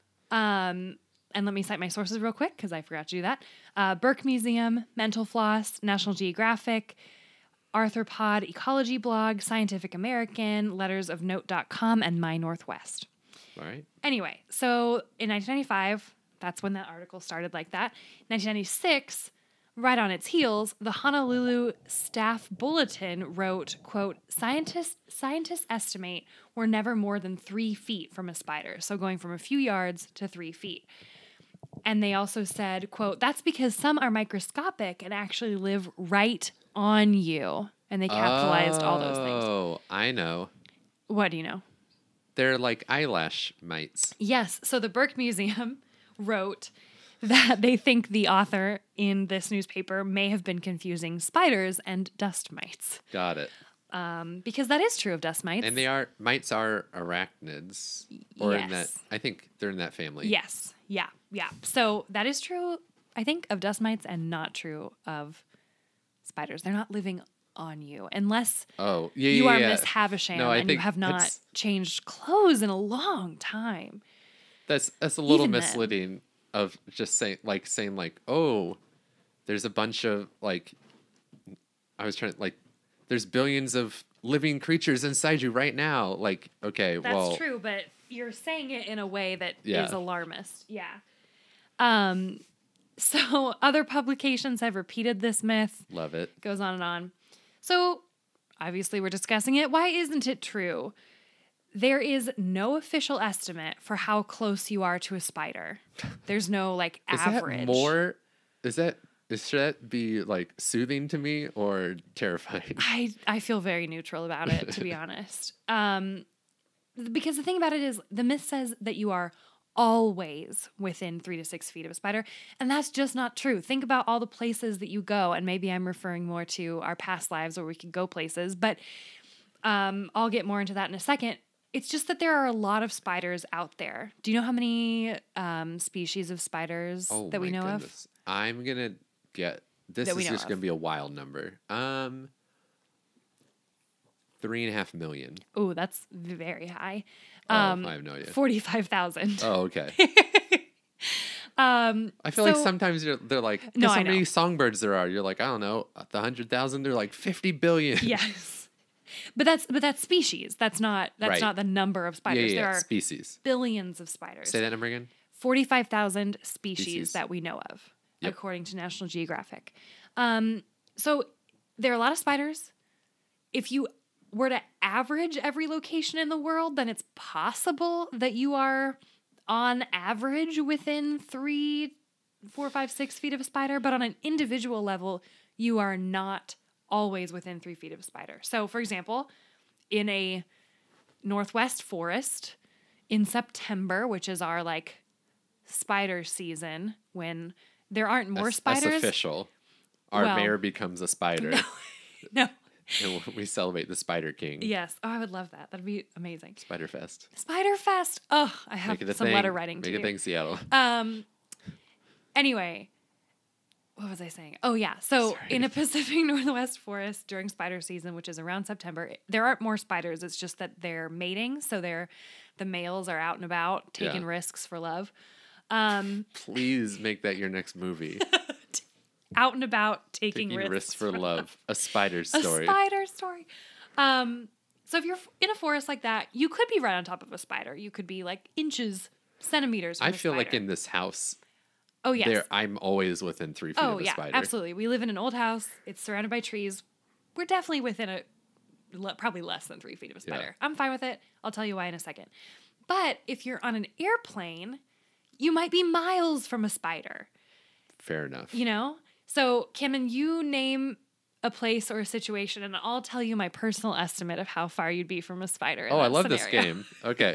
[SPEAKER 1] Um, and let me cite my sources real quick because I forgot to do that. Uh, Burke Museum, Mental Floss, National Geographic, Arthropod Ecology Blog, Scientific American, letters of note dot com, and My Northwest.
[SPEAKER 2] All right.
[SPEAKER 1] Anyway, so in nineteen ninety-five, that's when that article started like that. nineteen ninety-six, right on its heels, the Honolulu Staff Bulletin wrote, quote, scientists, scientists estimate we're never more than three feet from a spider. So going from a few yards to three feet. And they also said, quote, that's because some are microscopic and actually live right on you. And they capitalized all those things.
[SPEAKER 2] Oh, I know.
[SPEAKER 1] What do you know?
[SPEAKER 2] They're like eyelash mites.
[SPEAKER 1] Yes. So the Burke Museum wrote that they think the author in this newspaper may have been confusing spiders and dust mites.
[SPEAKER 2] Got it.
[SPEAKER 1] Um, because that is true of dust mites.
[SPEAKER 2] And they are mites are arachnids, or in that
[SPEAKER 1] Yes.
[SPEAKER 2] I think they're in that family.
[SPEAKER 1] Yes. Yeah. Yeah. So that is true, I think, of dust mites and not true of spiders. They're not living on you unless
[SPEAKER 2] Oh, yeah,
[SPEAKER 1] you
[SPEAKER 2] yeah,
[SPEAKER 1] are
[SPEAKER 2] yeah.
[SPEAKER 1] Miss Havisham
[SPEAKER 2] No, I
[SPEAKER 1] and you
[SPEAKER 2] think
[SPEAKER 1] have not
[SPEAKER 2] that's-
[SPEAKER 1] changed clothes in a long time.
[SPEAKER 2] That's that's a little
[SPEAKER 1] Even then.
[SPEAKER 2] misleading of just saying like saying like, oh, there's a bunch of like I was trying like there's billions of living creatures inside you right now. Like, okay,
[SPEAKER 1] That's
[SPEAKER 2] well
[SPEAKER 1] true, but you're saying it in a way that is
[SPEAKER 2] Yeah.
[SPEAKER 1] alarmist. Yeah. Um. So other publications have repeated this myth.
[SPEAKER 2] love it.
[SPEAKER 1] Goes on and on. So obviously we're discussing it. Why isn't it true? There is no official estimate for how close you are to a spider. There's no like
[SPEAKER 2] Is
[SPEAKER 1] average.
[SPEAKER 2] that more is that is should that be like soothing to me or terrifying?
[SPEAKER 1] I I feel very neutral about it, to be honest. Um, because the thing about it is, the myth says that you are always within three to six feet of a spider, and that's just not true. Think about all the places that you go, and maybe I'm referring more to our past lives where we could go places, but um, I'll get more into that in a second. It's just that there are a lot of spiders out there. Do you know how many um, species of spiders
[SPEAKER 2] Oh
[SPEAKER 1] that we
[SPEAKER 2] my
[SPEAKER 1] know
[SPEAKER 2] goodness. I'm gonna get this
[SPEAKER 1] That we
[SPEAKER 2] is
[SPEAKER 1] know
[SPEAKER 2] just
[SPEAKER 1] of.
[SPEAKER 2] gonna be a wild number. Um three and a half million.
[SPEAKER 1] of? Ooh, that's very high.
[SPEAKER 2] Oh,
[SPEAKER 1] Um,
[SPEAKER 2] I have no idea.
[SPEAKER 1] forty-five thousand.
[SPEAKER 2] Oh, okay.
[SPEAKER 1] Um,
[SPEAKER 2] I feel
[SPEAKER 1] so,
[SPEAKER 2] like sometimes you're, they're like, guess
[SPEAKER 1] No,
[SPEAKER 2] how
[SPEAKER 1] I know.
[SPEAKER 2] many songbirds there are? You're like, I don't know, the one hundred thousand? They're like fifty billion.
[SPEAKER 1] Yes. But that's but that's species. That's not that's
[SPEAKER 2] Right.
[SPEAKER 1] not the number of
[SPEAKER 2] Yeah,
[SPEAKER 1] spiders.
[SPEAKER 2] yeah, yeah.
[SPEAKER 1] There are
[SPEAKER 2] Species.
[SPEAKER 1] billions of spiders.
[SPEAKER 2] Say that number again.
[SPEAKER 1] forty-five thousand species,
[SPEAKER 2] Species.
[SPEAKER 1] that we know of,
[SPEAKER 2] Yep.
[SPEAKER 1] according to National Geographic. Um, so there are a lot of spiders. If you were to average every location in the world, then it's possible that you are on average within three, four, five, six feet of a spider. But on an individual level, you are not always within three feet of a spider. So, for example, in a northwest forest in September, which is our like spider season, when there aren't more
[SPEAKER 2] That's,
[SPEAKER 1] spiders.
[SPEAKER 2] that's official. Our
[SPEAKER 1] Well,
[SPEAKER 2] mayor becomes a spider.
[SPEAKER 1] No.
[SPEAKER 2] And we celebrate the Spider King.
[SPEAKER 1] Yes. Oh, I would love that. That'd be amazing.
[SPEAKER 2] Spider Fest.
[SPEAKER 1] Spider Fest. Oh, I have
[SPEAKER 2] Make it a
[SPEAKER 1] some
[SPEAKER 2] thing.
[SPEAKER 1] letter writing
[SPEAKER 2] Make
[SPEAKER 1] to
[SPEAKER 2] it a
[SPEAKER 1] do.
[SPEAKER 2] thing, Seattle.
[SPEAKER 1] Um. Anyway, what was I saying? Oh yeah. So
[SPEAKER 2] Sorry.
[SPEAKER 1] in a Pacific Northwest forest during spider season, which is around September, there aren't more spiders. It's just that they're mating, so they're the males are out and about taking
[SPEAKER 2] Yeah.
[SPEAKER 1] risks for love. Um,
[SPEAKER 2] Please make that your next movie.
[SPEAKER 1] out and about taking,
[SPEAKER 2] Taking
[SPEAKER 1] risks,
[SPEAKER 2] risks for love. A spider story.
[SPEAKER 1] A spider story. Um, so if you're in a forest like that, you could be right on top of a spider. You could be like inches, centimeters from
[SPEAKER 2] I
[SPEAKER 1] a
[SPEAKER 2] feel like
[SPEAKER 1] spider.
[SPEAKER 2] in this house,
[SPEAKER 1] Oh yes.
[SPEAKER 2] there I'm always within three feet
[SPEAKER 1] Oh
[SPEAKER 2] of a
[SPEAKER 1] yeah,
[SPEAKER 2] spider.
[SPEAKER 1] absolutely. We live in an old house. It's surrounded by trees. We're definitely within a le- probably less than three feet of a spider.
[SPEAKER 2] Yeah.
[SPEAKER 1] I'm fine with it. I'll tell you why in a second. But if you're on an airplane, you might be miles from a spider.
[SPEAKER 2] Fair enough.
[SPEAKER 1] You know. So Kim, you name a place or a situation, and I'll tell you my personal estimate of how far you'd be from a spider. in
[SPEAKER 2] Oh, I
[SPEAKER 1] that
[SPEAKER 2] love this
[SPEAKER 1] scenario.
[SPEAKER 2] game. Okay.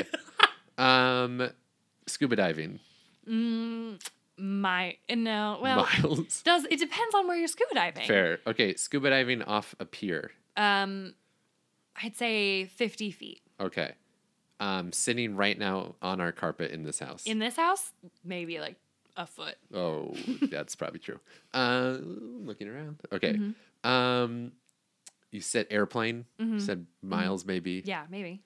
[SPEAKER 2] um, scuba diving.
[SPEAKER 1] Mm, my no. Well,
[SPEAKER 2] Miles.
[SPEAKER 1] does it depends on where you're scuba diving?
[SPEAKER 2] Fair. Okay, scuba diving off a pier.
[SPEAKER 1] Um, I'd say fifty feet.
[SPEAKER 2] Okay. Um, sitting right now on our carpet in this house.
[SPEAKER 1] In this house, maybe like a foot.
[SPEAKER 2] Oh, that's probably true. Uh, looking around. Okay.
[SPEAKER 1] Mm-hmm.
[SPEAKER 2] Um, you said airplane. You said miles, maybe.
[SPEAKER 1] Yeah, maybe.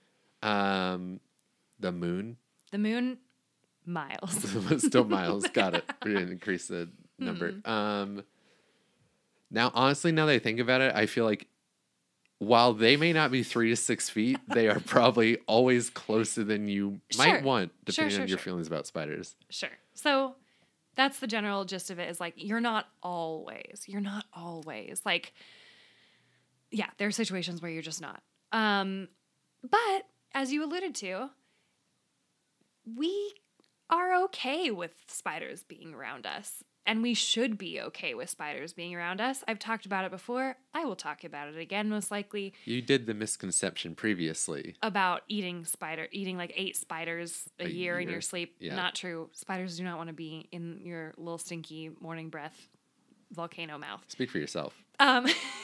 [SPEAKER 2] Um, the moon.
[SPEAKER 1] The moon, miles.
[SPEAKER 2] Still miles. Got it. We didn't increase the number. Um, now, honestly, now that I think about it, I feel like while they may not be three to six feet, they are probably always closer than you
[SPEAKER 1] Sure.
[SPEAKER 2] might want,
[SPEAKER 1] Sure,
[SPEAKER 2] depending
[SPEAKER 1] sure,
[SPEAKER 2] on your
[SPEAKER 1] sure.
[SPEAKER 2] feelings about spiders.
[SPEAKER 1] Sure. So that's the general gist of it is like, you're not always, you're not always like, yeah, there are situations where you're just not. Um, but as you alluded to, we are okay with spiders being around us. And we should be okay with spiders being around us. I've talked about it before. I will talk about it again, most likely,
[SPEAKER 2] You did the misconception previously.
[SPEAKER 1] about eating spider, eating like eight spiders a,
[SPEAKER 2] A
[SPEAKER 1] year, in
[SPEAKER 2] year.
[SPEAKER 1] your sleep.
[SPEAKER 2] Yeah.
[SPEAKER 1] Not true. Spiders do not want to be in your little stinky morning breath volcano mouth.
[SPEAKER 2] Speak for yourself.
[SPEAKER 1] Um,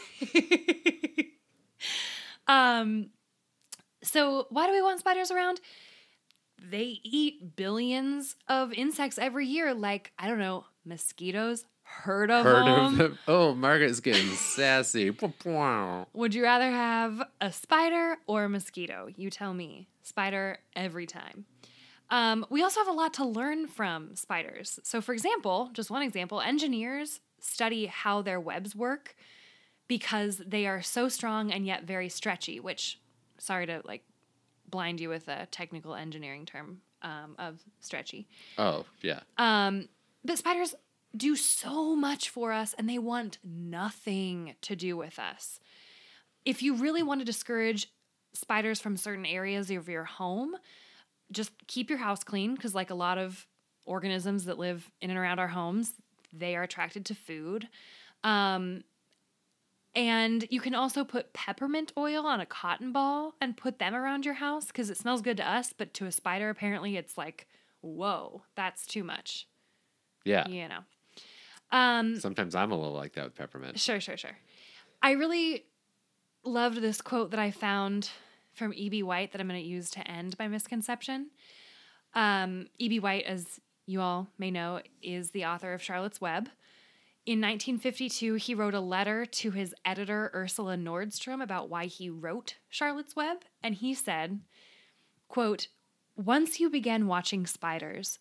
[SPEAKER 1] um, so why do we want spiders around? They eat billions of insects every year. Like, I don't know, mosquitoes. Heard of
[SPEAKER 2] Heard
[SPEAKER 1] them?
[SPEAKER 2] of them? Oh, Margaret's getting sassy.
[SPEAKER 1] Would you rather have a spider or a mosquito? You tell me. Spider every time. Um, we also have a lot to learn from spiders. So, for example, just one example, engineers study how their webs work because they are so strong and yet very stretchy, which, sorry to like blind you with a technical engineering term um, of stretchy.
[SPEAKER 2] Oh, yeah.
[SPEAKER 1] Um, but spiders do so much for us and they want nothing to do with us. If you really want to discourage spiders from certain areas of your home, just keep your house clean because like a lot of organisms that live in and around our homes, they are attracted to food. Um, and you can also put peppermint oil on a cotton ball and put them around your house because it smells good to us, but to a spider, apparently it's like, whoa, that's too much.
[SPEAKER 2] Yeah.
[SPEAKER 1] You know. Um,
[SPEAKER 2] Sometimes I'm a little like that with peppermint.
[SPEAKER 1] Sure, sure, sure. I really loved this quote that I found from E B. White that I'm going to use to end my misconception. Um, E B. White, as you all may know, is the author of Charlotte's Web. In nineteen fifty-two, he wrote a letter to his editor, Ursula Nordstrom, about why he wrote Charlotte's Web. And he said, quote, "Once you begin watching spiders,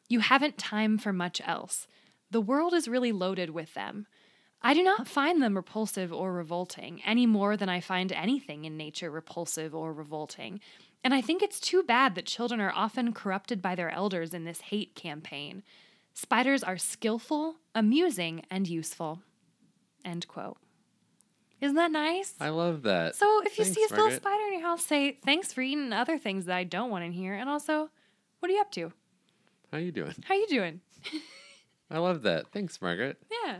[SPEAKER 1] You haven't time for much else. The world is really loaded with them. I do not find them repulsive or revolting, any more than I find anything in nature repulsive or revolting. And I think it's too bad that children are often corrupted by their elders in this hate campaign. Spiders are skillful, amusing, and useful. End quote. Isn't that nice?
[SPEAKER 2] I love that.
[SPEAKER 1] So if you
[SPEAKER 2] Thanks,
[SPEAKER 1] see a little
[SPEAKER 2] Margaret.
[SPEAKER 1] spider in your house, say, thanks for eating other things that I don't want in here. And also, what are you up to?
[SPEAKER 2] How you doing?
[SPEAKER 1] How you doing?
[SPEAKER 2] I love that. Thanks, Margaret.
[SPEAKER 1] Yeah.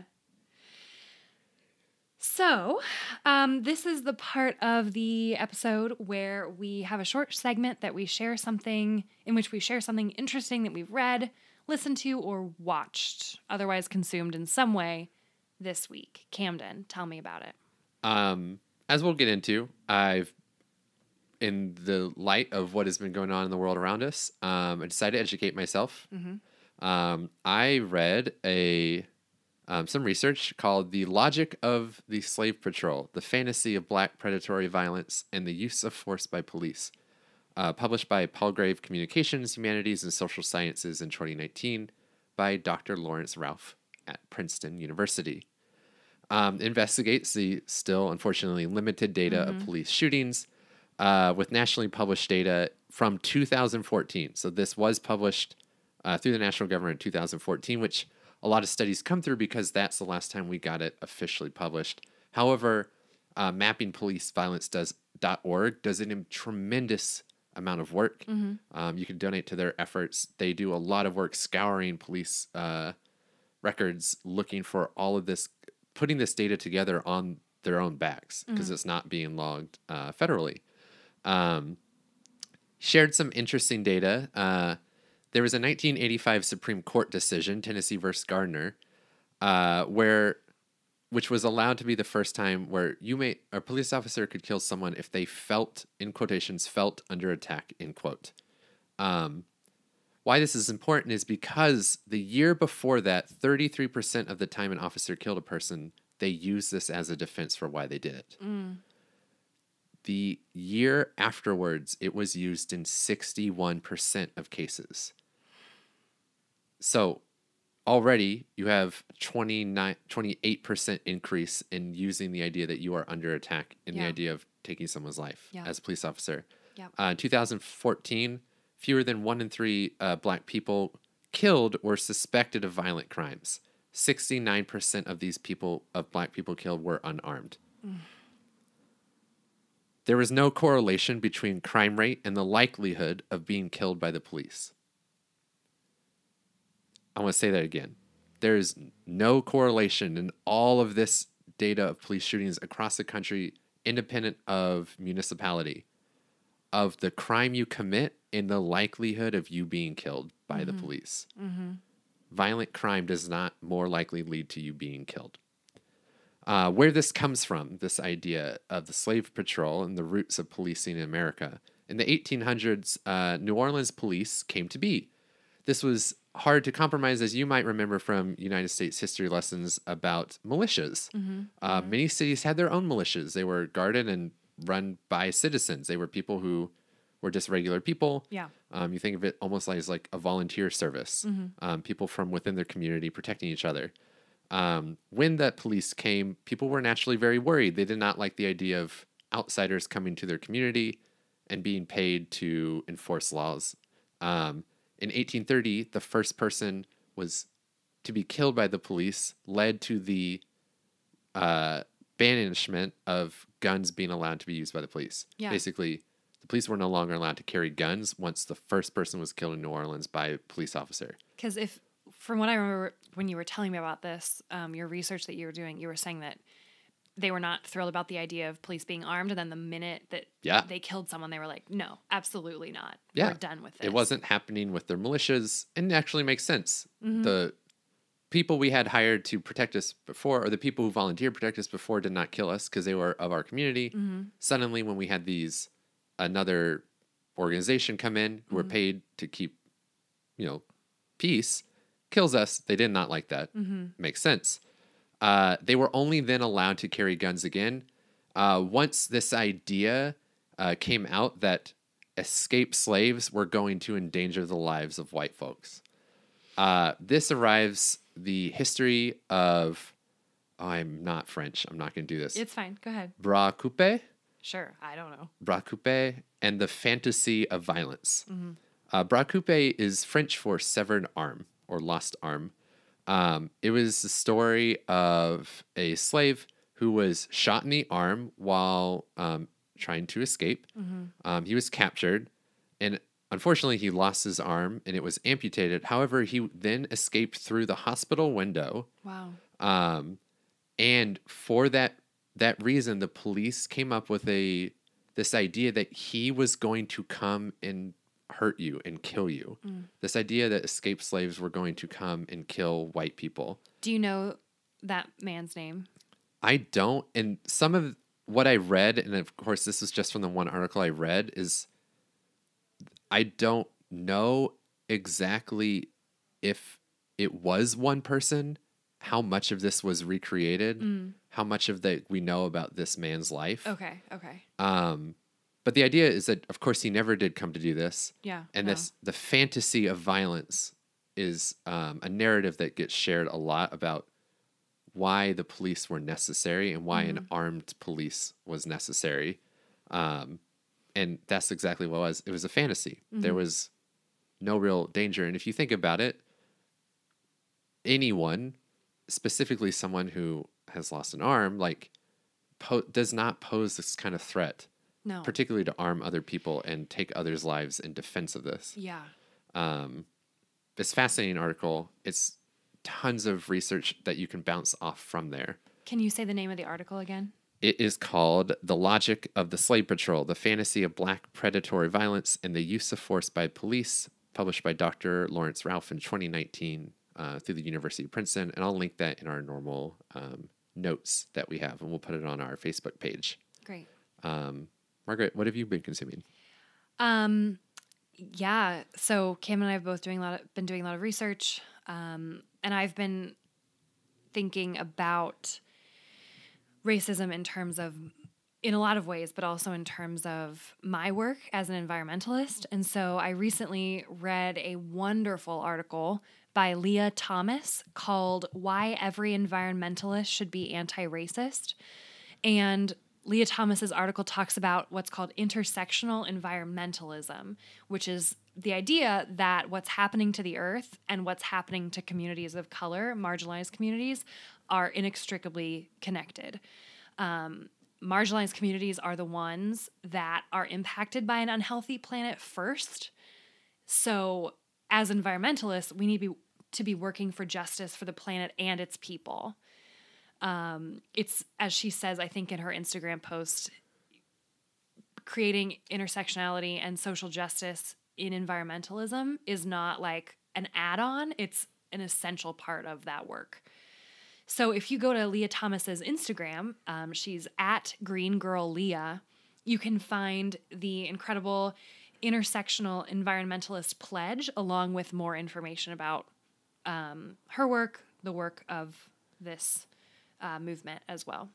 [SPEAKER 1] So, um, this is the part of the episode where we have a short segment that we share something, in which we share something interesting that we've read, listened to, or watched, otherwise consumed in some way this week. Camden, tell me about it.
[SPEAKER 2] Um, as we'll get into, I've, in the light of what has been going on in the world around us, um, I decided to educate myself.
[SPEAKER 1] Mm-hmm.
[SPEAKER 2] Um, I read a um, some research called "The Logic of the Slave Patrol: The Fantasy of Black Predatory Violence and the Use of Force by Police," uh, published by Palgrave Communications, Humanities, and Social Sciences in twenty nineteen by Doctor Lawrence Ralph at Princeton University. Um, investigates the still unfortunately limited data
[SPEAKER 1] Mm-hmm.
[SPEAKER 2] of police shootings uh, with nationally published data from two thousand fourteen. So this was published uh, through the national government in two thousand fourteen, which a lot of studies come through because that's the last time we got it officially published. However, uh, mapping police violence does dot org does a tremendous amount of work.
[SPEAKER 1] Mm-hmm.
[SPEAKER 2] Um, you can donate to their efforts. They do a lot of work scouring police uh, records, looking for all of this, putting this data together on their own backs because
[SPEAKER 1] Mm-hmm.
[SPEAKER 2] it's not being logged uh, federally. Um, shared some interesting data. Uh, there was a nineteen eighty-five Supreme Court decision, Tennessee versus Gardner, uh, where, which was allowed to be the first time where you may a police officer could kill someone if they felt, in quotations, felt under attack, end quote. Um, why this is important is because the year before that, thirty-three percent of the time an officer killed a person, they used this as a defense for why they did it.
[SPEAKER 1] Mm.
[SPEAKER 2] The year afterwards, it was used in sixty-one percent of cases. So already you have twenty-nine, twenty-eight percent increase in using the idea that you are under attack in
[SPEAKER 1] Yeah.
[SPEAKER 2] the idea of taking someone's life
[SPEAKER 1] Yeah.
[SPEAKER 2] as a police officer.
[SPEAKER 1] Yep.
[SPEAKER 2] Uh, in two thousand fourteen, fewer than one in three uh, black people killed or suspected of violent crimes. sixty-nine percent of these people, of black people killed, were unarmed.
[SPEAKER 1] Mm.
[SPEAKER 2] There was no correlation between crime rate and the likelihood of being killed by the police. I want to say that again. There is no correlation in all of this data of police shootings across the country, independent of municipality, of the crime you commit and the likelihood of you being killed by
[SPEAKER 1] Mm-hmm.
[SPEAKER 2] the police.
[SPEAKER 1] Mm-hmm.
[SPEAKER 2] Violent crime does not more likely lead to you being killed. Uh, where this comes from, this idea of the slave patrol and the roots of policing in America. In the eighteen hundreds, uh, New Orleans police came to be. This was hard to compromise, as you might remember from United States history lessons about militias.
[SPEAKER 1] Mm-hmm.
[SPEAKER 2] Uh,
[SPEAKER 1] Mm-hmm.
[SPEAKER 2] Many cities had their own militias. They were guarded and run by citizens. They were people who were just regular people.
[SPEAKER 1] Yeah.
[SPEAKER 2] Um, you think of it almost like, as like a volunteer service,
[SPEAKER 1] Mm-hmm.
[SPEAKER 2] um, people from within their community protecting each other. Um, when the police came, people were naturally very worried. They did not like the idea of outsiders coming to their community and being paid to enforce laws. Um, in eighteen thirty, the first person was to be killed by the police, led to the uh, banishment of guns being allowed to be used by the police.
[SPEAKER 1] Yeah.
[SPEAKER 2] Basically, the police were no longer allowed to carry guns once the first person was killed in New Orleans by a police officer.
[SPEAKER 1] Because if, from what I remember when you were telling me about this, um, your research that you were doing, you were saying that they were not thrilled about the idea of police being armed. And then the minute that
[SPEAKER 2] Yeah.
[SPEAKER 1] they killed someone, they were like, no, absolutely not.
[SPEAKER 2] Yeah.
[SPEAKER 1] We're done with this.
[SPEAKER 2] It wasn't happening with their militias, and it actually makes sense.
[SPEAKER 1] Mhm.
[SPEAKER 2] The people we had hired to protect us before, or the people who volunteered to protect us before, did not kill us because they were of our community.
[SPEAKER 1] Mm-hmm.
[SPEAKER 2] Suddenly, when we had these another organization come in who were
[SPEAKER 1] Mhm.
[SPEAKER 2] paid to keep, you know, peace, kills us, they did not like that.
[SPEAKER 1] Mm-hmm.
[SPEAKER 2] Makes sense. Uh, they were only then allowed to carry guns again uh, once this idea uh, came out that escaped slaves were going to endanger the lives of white folks. Uh, this arrives the history of, oh, I'm not French. I'm not going to do this.
[SPEAKER 1] It's fine. Go ahead.
[SPEAKER 2] Bras coupés,
[SPEAKER 1] Sure. I don't know.
[SPEAKER 2] bras coupés, and the fantasy of violence.
[SPEAKER 1] Mm-hmm.
[SPEAKER 2] Uh, bras coupé is French for severed arm or lost arm. Um, it was the story of a slave who was shot in the arm while um, trying to escape.
[SPEAKER 1] Mm-hmm.
[SPEAKER 2] Um, he was captured, and unfortunately, he lost his arm and it was amputated. However, he then escaped through the hospital window.
[SPEAKER 1] Wow.
[SPEAKER 2] Um, and for that that reason, the police came up with a this idea that he was going to come and hurt you and kill you.
[SPEAKER 1] Mm.
[SPEAKER 2] This idea that escaped slaves were going to come and kill white people.
[SPEAKER 1] Do you know that man's name?
[SPEAKER 2] I don't. And some of what I read, and of course, this is just from the one article I read, is I don't know exactly if it was one person, how much of this was recreated,
[SPEAKER 1] Mm.
[SPEAKER 2] how much of that we know about this man's life.
[SPEAKER 1] Okay. Okay.
[SPEAKER 2] Um, but the idea is that, of course, he never did come to do this.
[SPEAKER 1] Yeah.
[SPEAKER 2] And
[SPEAKER 1] no.
[SPEAKER 2] this the fantasy of violence is um, a narrative that gets shared a lot about why the police were necessary and why
[SPEAKER 1] Mm-hmm.
[SPEAKER 2] an armed police was necessary. Um, and that's exactly what it was. It was a fantasy.
[SPEAKER 1] Mm-hmm.
[SPEAKER 2] There was no real danger. And if you think about it, anyone, specifically someone who has lost an arm, like po- does not pose this kind of threat,
[SPEAKER 1] No.
[SPEAKER 2] particularly to arm other people and take others' lives in defense of this.
[SPEAKER 1] Yeah.
[SPEAKER 2] Um, it's a fascinating article. It's tons of research that you can bounce off from there.
[SPEAKER 1] Can you say the name of the article again?
[SPEAKER 2] It is called The Logic of the Slave Patrol, The Fantasy of Black Predatory Violence and the Use of Force by Police, published by Doctor Lawrence Ralph in twenty nineteen uh, through the University of Princeton. And I'll link that in our normal um, notes that we have, and we'll put it on our Facebook page.
[SPEAKER 1] Great.
[SPEAKER 2] Um, Margaret, what have you been consuming?
[SPEAKER 1] Um, yeah. So Kim and I have both doing a lot of, been doing a lot of research, um, and I've been thinking about racism in terms of, in a lot of ways, but also in terms of my work as an environmentalist. And so I recently read a wonderful article by Leah Thomas called "Why Every Environmentalist Should Be Anti-Racist." And Leah Thomas's article talks about what's called intersectional environmentalism, which is the idea that what's happening to the earth and what's happening to communities of color, marginalized communities, are inextricably connected. Um, marginalized communities are the ones that are impacted by an unhealthy planet first. So as environmentalists, we need to be, to be working for justice for the planet and its people. Um, it's, as she says, I think in her Instagram post, creating intersectionality and social justice in environmentalism is not like an add-on, it's an essential part of that work. So if you go to Leah Thomas's Instagram, um, she's at Green Girl Leah, you can find the incredible intersectional environmentalist pledge along with more information about um, her work, the work of this uh, movement as well.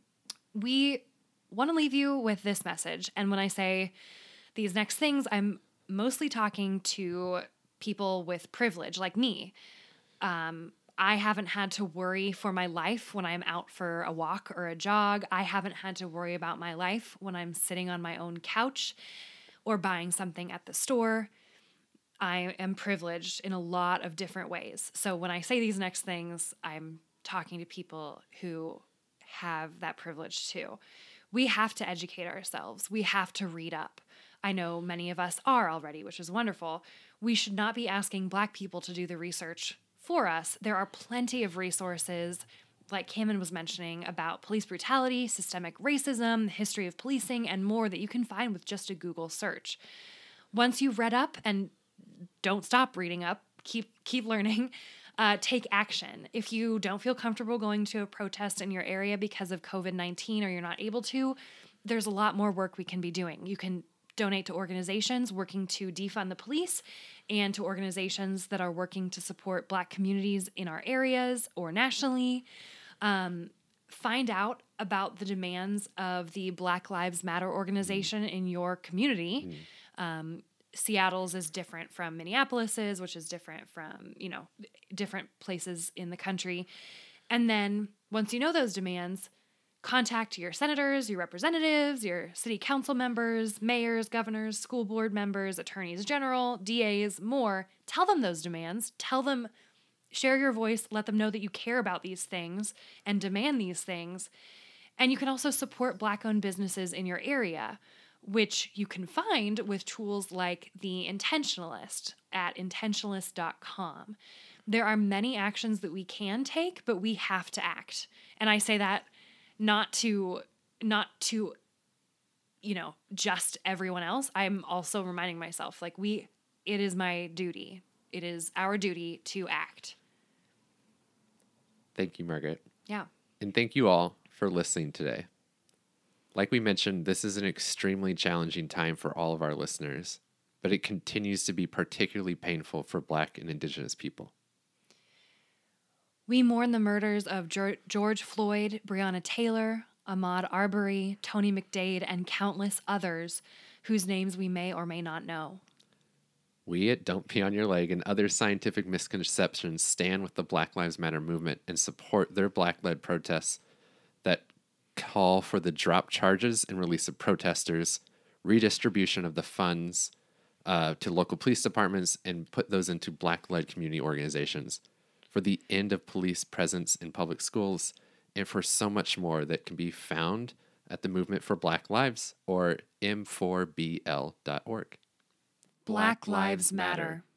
[SPEAKER 1] We want to leave you with this message. And when I say these next things, I'm mostly talking to people with privilege like me. Um, I haven't had to worry for my life when I'm out for a walk or a jog. I haven't had to worry about my life when I'm sitting on my own couch or buying something at the store. I am privileged in a lot of different ways. So when I say these next things, I'm talking to people who have that privilege too. We have to educate ourselves. We have to read up. I know many of us are already, which is wonderful. We should not be asking Black people to do the research for us. There are plenty of resources, like Cameron was mentioning, about police brutality, systemic racism, the history of policing, and more that you can find with just a Google search. Once you've read up, and don't stop reading up, keep keep learning, uh, take action. If you don't feel comfortable going to a protest in your area because of covid nineteen or you're not able to, there's a lot more work we can be doing. You can donate to organizations working to defund the police and to organizations that are working to support Black communities in our areas or nationally. Um, find out about the demands of the Black Lives Matter organization in your community. Mm. Um, Seattle's is different from Minneapolis's, which is different from, you know, different places in the country. And then once you know those demands, contact your senators, your representatives, your city council members, mayors, governors, school board members, attorneys general, D As, more. Tell them those demands. Tell them, share your voice, let them know that you care about these things and demand these things. And you can also support Black-owned businesses in your area, which you can find with tools like The Intentionalist at intentionalist dot com. There are many actions that we can take, but we have to act. And I say that not to, not to, you know, just everyone else. I'm also reminding myself, like, we, it is my duty. It is our duty to act.
[SPEAKER 2] Thank you, Margaret.
[SPEAKER 1] Yeah.
[SPEAKER 2] And thank you all for listening today. Like we mentioned, this is an extremely challenging time for all of our listeners, but it continues to be particularly painful for Black and Indigenous people.
[SPEAKER 1] We mourn the murders of George Floyd, Breonna Taylor, Ahmaud Arbery, Tony McDade, and countless others whose names we may or may not know.
[SPEAKER 2] We at Don't Pee on Your Leg and Other Scientific Misconceptions stand with the Black Lives Matter movement and support their Black-led protests that call for the drop charges and release of protesters, redistribution of the funds uh, to local police departments, and put those into Black-led community organizations, for the end of police presence in public schools, and for so much more that can be found at the Movement for Black Lives or m four b l dot org.
[SPEAKER 1] Black Lives Matter.